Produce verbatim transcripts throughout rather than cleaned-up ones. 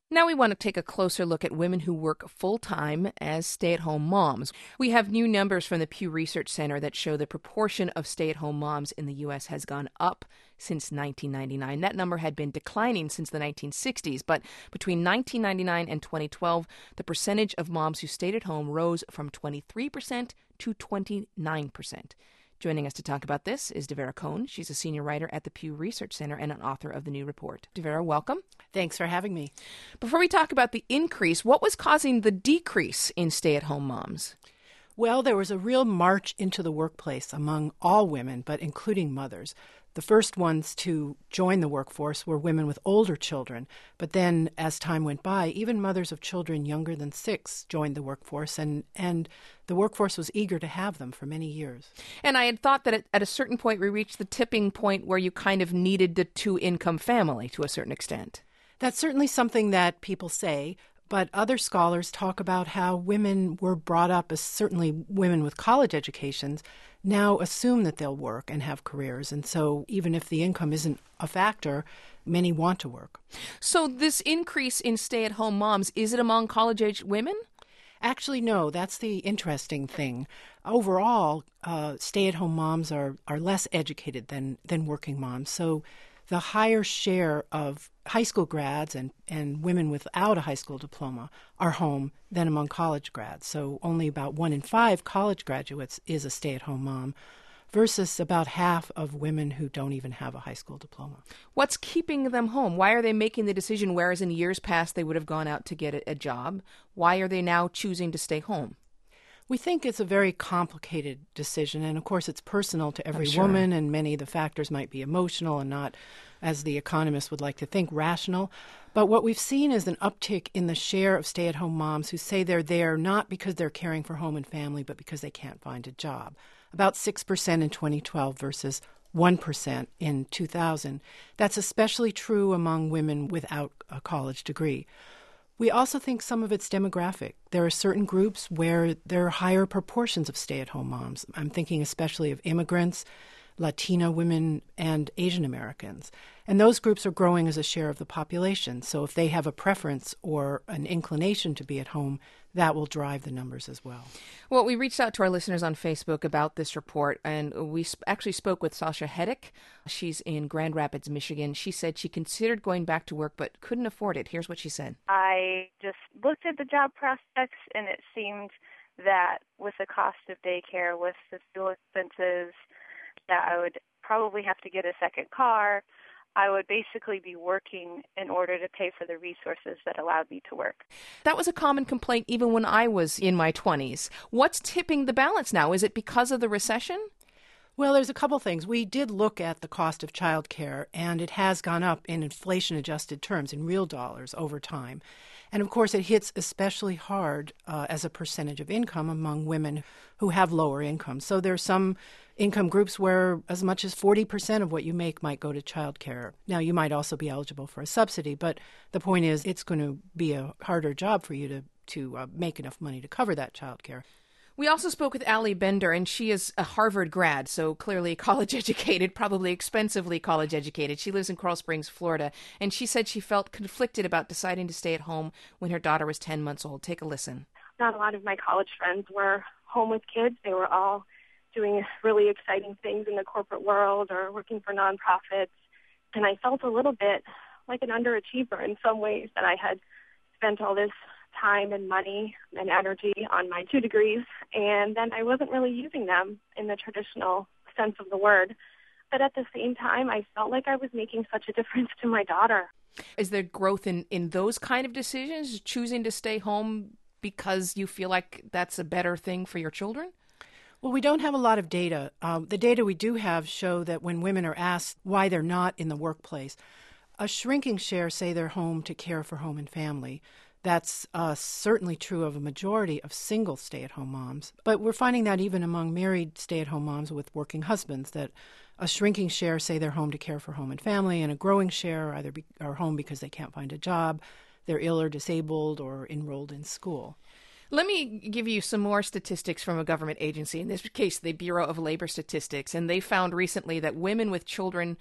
Now we want to take a closer look at women who work full-time as stay-at-home moms. We have new numbers from the Pew Research Center that show the proportion of stay-at-home moms in the U S has gone up since nineteen ninety-nine. That number had been declining since the nineteen sixties, but between nineteen ninety-nine and twenty twelve, the percentage of moms who stayed at home rose from twenty-three percent to twenty-nine percent. Joining us to talk about this is Devera Cohn. She's a senior writer at the Pew Research Center and an author of the new report. Devera, welcome. Thanks for having me. Before we talk about the increase, what was causing the decrease in stay-at-home moms? Well, there was a real march into the workplace among all women, but including mothers. The first ones to join the workforce were women with older children, but then as time went by, even mothers of children younger than six joined the workforce, and, and the workforce was eager to have them for many years. And I had thought that at, at a certain point we reached the tipping point where you kind of needed the two-income family to a certain extent. That's certainly something that people say, but other scholars talk about how women were brought up, as certainly women with college educations, now assume that they'll work and have careers. And so even if the income isn't a factor, many want to work. So this increase in stay-at-home moms, is it among college-age women? Actually, no. That's the interesting thing. Overall, uh, stay-at-home moms are, are less educated than, than working moms. So the higher share of high school grads and, and women without a high school diploma are home than among college grads. So only about one in five college graduates is a stay-at-home mom versus about half of women who don't even have a high school diploma. What's keeping them home? Why are they making the decision, whereas in years past they would have gone out to get a, a job? Why are they now choosing to stay home? We think it's a very complicated decision, and of course it's personal to every sure. woman, and many of the factors might be emotional and not, as the economists would like to think, rational. But what we've seen is an uptick in the share of stay-at-home moms who say they're there not because they're caring for home and family, but because they can't find a job. About six percent in twenty twelve versus one percent in two thousand. That's especially true among women without a college degree. We also think some of it's demographic. There are certain groups where there are higher proportions of stay-at-home moms. I'm thinking especially of immigrants, Latina women, and Asian Americans. And those groups are growing as a share of the population. So if they have a preference or an inclination to be at home, that will drive the numbers as well. Well, we reached out to our listeners on Facebook about this report, and we sp- actually spoke with Sasha Hedek. She's in Grand Rapids, Michigan. She said she considered going back to work but couldn't afford it. Here's what she said. I just looked at the job prospects, and it seemed that with the cost of daycare, with the fuel expenses, that I would probably have to get a second car. I would basically be working in order to pay for the resources that allowed me to work. That was a common complaint even when I was in my twenties. What's tipping the balance now? Is it because of the recession? Well, there's a couple things. We did look at the cost of childcare, and it has gone up in inflation-adjusted terms, in real dollars, over time. And, of course, it hits especially hard uh, as a percentage of income among women who have lower incomes. So there are some income groups where as much as forty percent of what you make might go to childcare. Now, you might also be eligible for a subsidy, but the point is it's going to be a harder job for you to, to uh, make enough money to cover that childcare. We also spoke with Allie Bender, and she is a Harvard grad, so clearly college-educated, probably expensively college-educated. She lives in Coral Springs, Florida, and she said she felt conflicted about deciding to stay at home when her daughter was ten months old. Take a listen. Not a lot of my college friends were home with kids. They were all doing really exciting things in the corporate world or working for nonprofits, and I felt a little bit like an underachiever in some ways, that I had spent all this time and money and energy on my two degrees, and then I wasn't really using them in the traditional sense of the word. But at the same time, I felt like I was making such a difference to my daughter. Is there growth in, in those kind of decisions, choosing to stay home because you feel like that's a better thing for your children? Well, we don't have a lot of data. Um, the data we do have show that when women are asked why they're not in the workplace, a shrinking share say they're home to care for home and family. That's uh, certainly true of a majority of single stay-at-home moms. But we're finding that even among married stay-at-home moms with working husbands, that a shrinking share say they're home to care for home and family, and a growing share either be, are home because they can't find a job, they're ill or disabled, or enrolled in school. Let me give you some more statistics from a government agency, in this case, the Bureau of Labor Statistics, and they found recently that women with children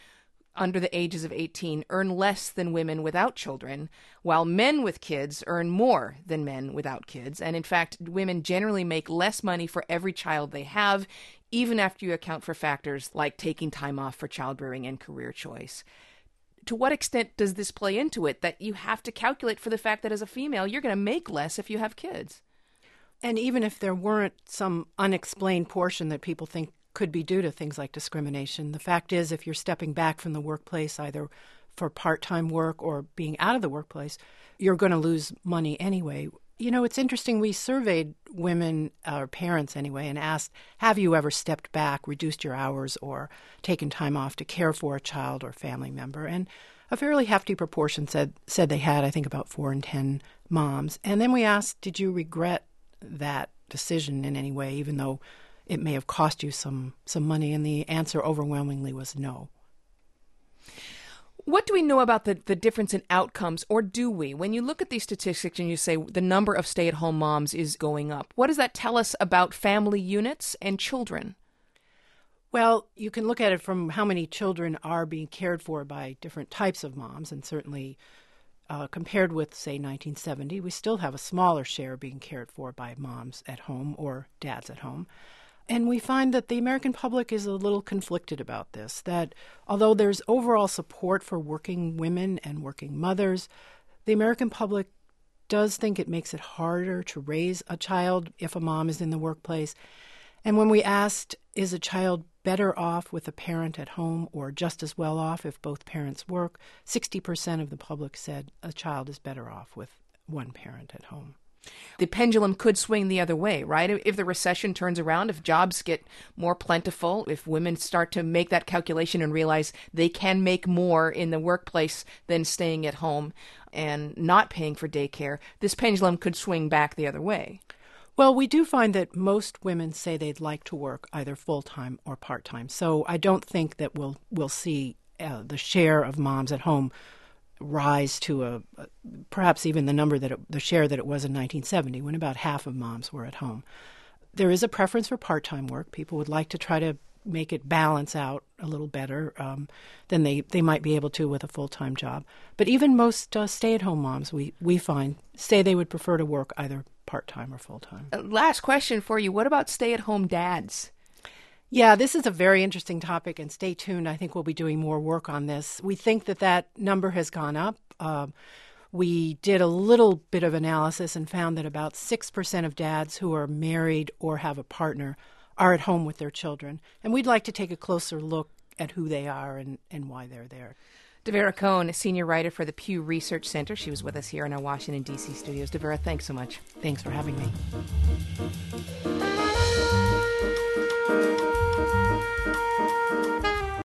under the ages of eighteen earn less than women without children, while men with kids earn more than men without kids. And in fact, women generally make less money for every child they have, even after you account for factors like taking time off for childbearing and career choice. To what extent does this play into it, that you have to calculate for the fact that as a female, you're going to make less if you have kids? And even if there weren't some unexplained portion that people think could be due to things like discrimination, the fact is if you're stepping back from the workplace, either for part-time work or being out of the workplace, you're going to lose money anyway. You know, it's interesting. We surveyed women, or parents anyway, and asked, have you ever stepped back, reduced your hours, or taken time off to care for a child or family member? And a fairly hefty proportion said said they had, I think about four in ten moms. And then we asked, did you regret that decision in any way, even though it may have cost you some, some money? And the answer overwhelmingly was no. What do we know about the, the difference in outcomes, or do we? When you look at these statistics and you say the number of stay-at-home moms is going up, what does that tell us about family units and children? Well, you can look at it from how many children are being cared for by different types of moms, and certainly uh, compared with, say, nineteen seventy, we still have a smaller share being cared for by moms at home or dads at home. And we find that the American public is a little conflicted about this, that although there's overall support for working women and working mothers, the American public does think it makes it harder to raise a child if a mom is in the workplace. And when we asked, is a child better off with a parent at home or just as well off if both parents work, sixty percent of the public said a child is better off with one parent at home. The pendulum could swing the other way, right? If the recession turns around, if jobs get more plentiful, if women start to make that calculation and realize they can make more in the workplace than staying at home and not paying for daycare, this pendulum could swing back the other way. Well, we do find that most women say they'd like to work either full-time or part-time. So I don't think that we'll we'll see uh, the share of moms at home rise to a, a perhaps even the number that it, the share that it was in nineteen seventy, when about half of moms were at home. There is a preference for part-time work. People would like to try to make it balance out a little better um, than they, they might be able to with a full-time job. But even most uh, stay-at-home moms, we, we find, say they would prefer to work either part-time or full-time. Uh, last question for you. What about stay-at-home dads? Yeah, this is a very interesting topic, and stay tuned. I think we'll be doing more work on this. We think that that number has gone up. Uh, we did a little bit of analysis and found that about six percent of dads who are married or have a partner are at home with their children. And we'd like to take a closer look at who they are and, and why they're there. Devera Cohn, senior writer for the Pew Research Center. She was with us here in our Washington, D C studios. Devera, thanks so much. Thanks for having me.